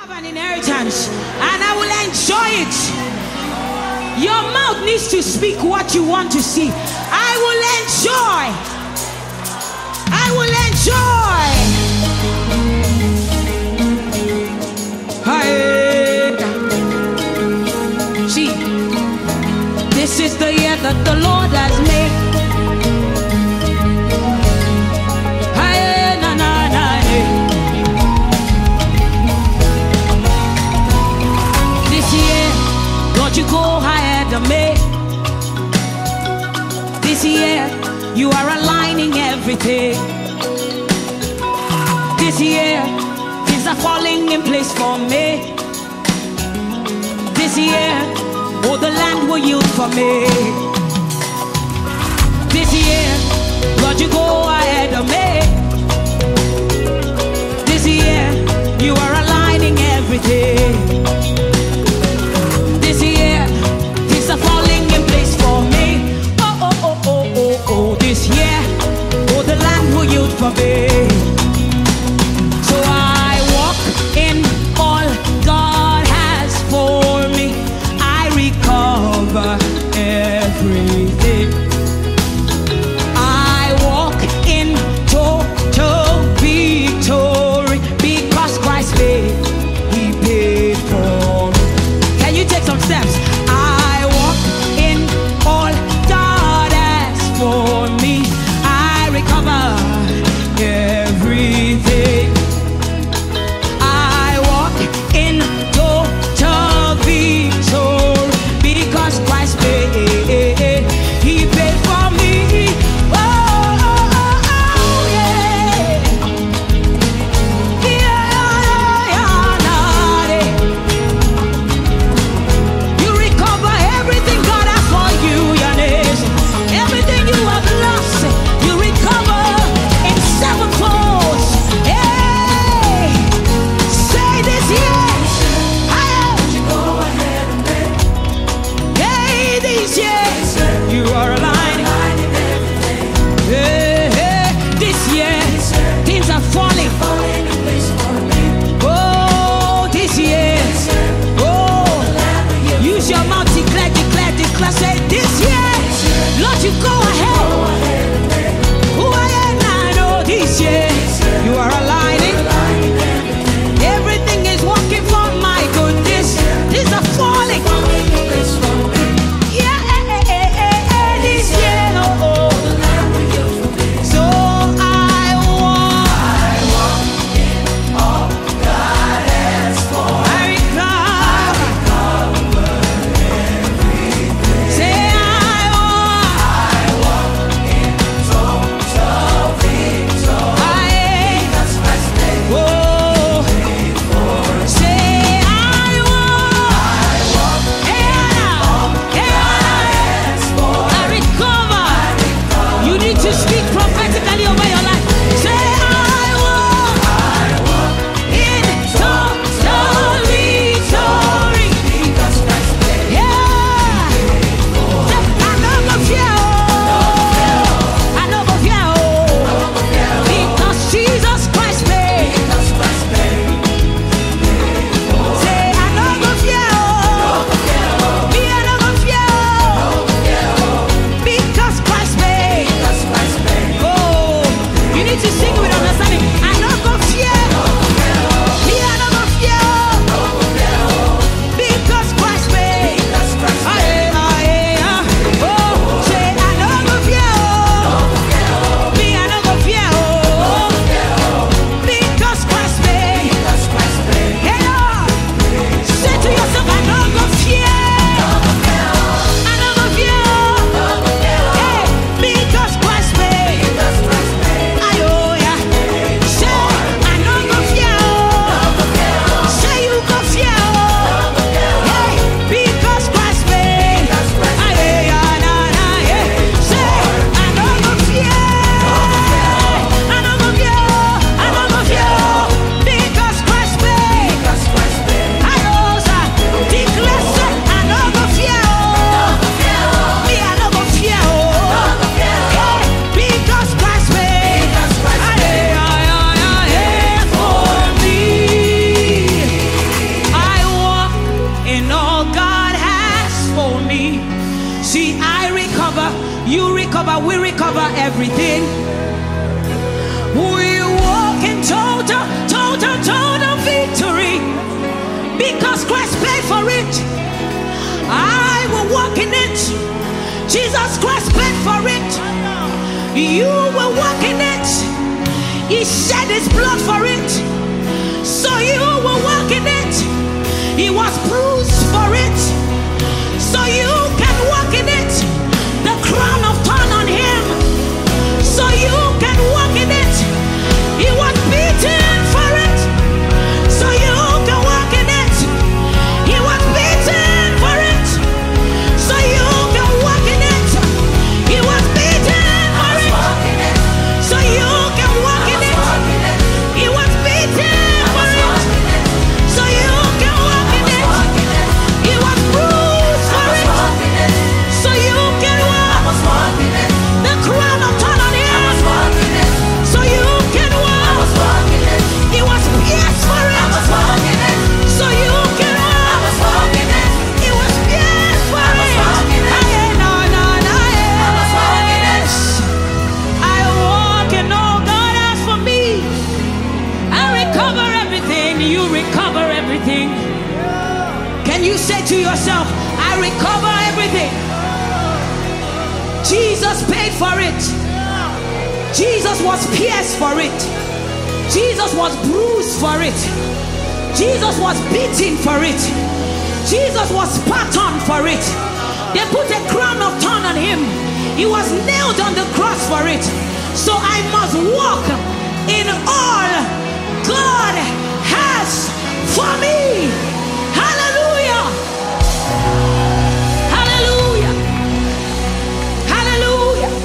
have an inheritance and I will enjoy it. Your mouth needs to speak what you want to see. I will enjoy. I will enjoy. See, this is the year that the Lord has made. You go ahead of me. This year you are aligning everything. This year things are falling in place for me. This year, oh, the land will yield for me. This year, Lord, you go ahead of me. This year you are aligning everything. Things are falling in place for me. Oh, oh, oh, oh, oh, oh. This year, oh, the land will yield for me. So I walk in all God has for me. I recover everything. I walk in total victory because Christ lives. everything. We walk in total victory because Christ paid for it. I will walk in it. Jesus Christ paid for it. You will walk in it. He shed his blood for it. So you will walk in it. He was bruised for it. So you can walk in it. The crown of thorn on him. So you can walk in it. He was beaten for it. So you can walk in it. He was beaten for it. So you can walk in it. He was beaten for it. So you can walk in it. He was beaten for it. So you can walk in it. He was bruised for it. So you can walk. The crown of thorn on him. So you can walk. He was pierced for it. So you can walk. He was pierced for it. I walk in all God has for me. I recover everything. You recover everything. Can you say to yourself, I recover everything? Jesus paid for it. Jesus was pierced for it. Jesus was bruised for it. Jesus was beaten for it. Jesus was spat on for it. They put a crown of thorn on him. He was nailed on the cross for it. So I must walk in all God has for me. Hallelujah. Hallelujah. Hallelujah.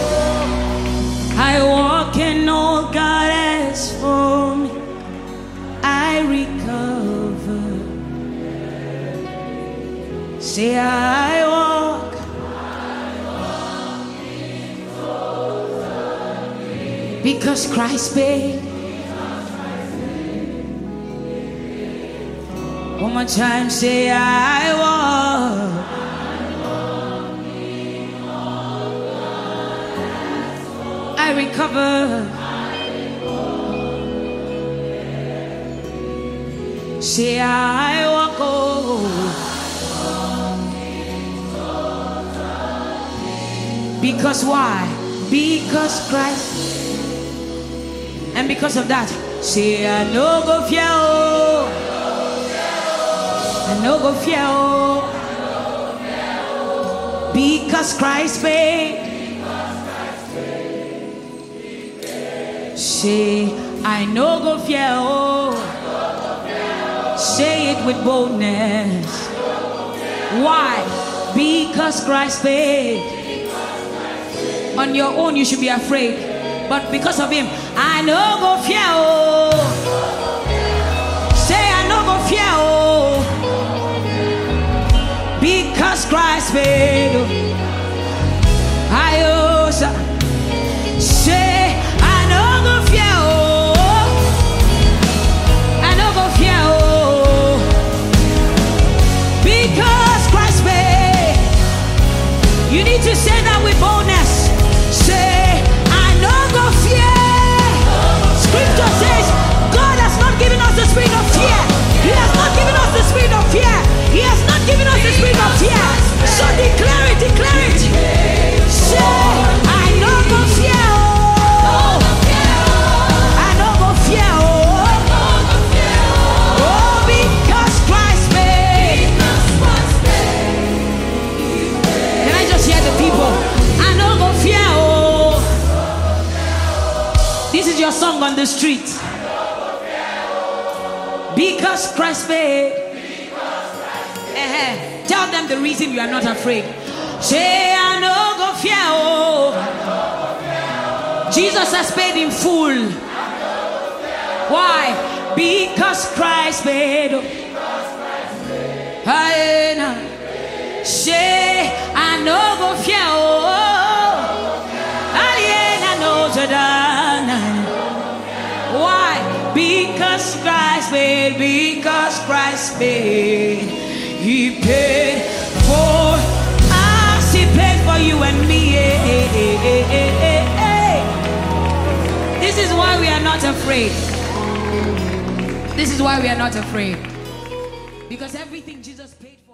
I walk in all God has for me. I recover. Say I walk. Because Christ paid. One more time, say I walk. I recover. Say I walk. Oh. Because why? Because Christ. And because of that, say I no go fear. I no go fear. Because Christ paid. Say I no go fear. Say it with boldness. Why? Because Christ paid. On your own you should be afraid, but because of him, I no go fear. Say I no go fear. Because Christ paid. I also say I no go fear. I no go fear. Because Christ paid. You need to say that with boldness. Say, I no go fear. Scripture says, God has not given us the spirit of fear. He has not given us the spirit of fear. He has not given us the spirit of fear. So declare it, declare it. Say, I no go fear. I no go fear. Oh, because Christ paid. Can I just hear the people? I no go fear. This is your song on the street. Because Christ paid. Tell them the reason you are not afraid. Say I no go fear. Jesus has paid in full. Why? Because Christ paid. Say I no go fear. Why? Because Christ paid. Because Christ paid. He paid for us. He paid for you and me. not afraid. This is why we are not afraid. Because everything Jesus paid for.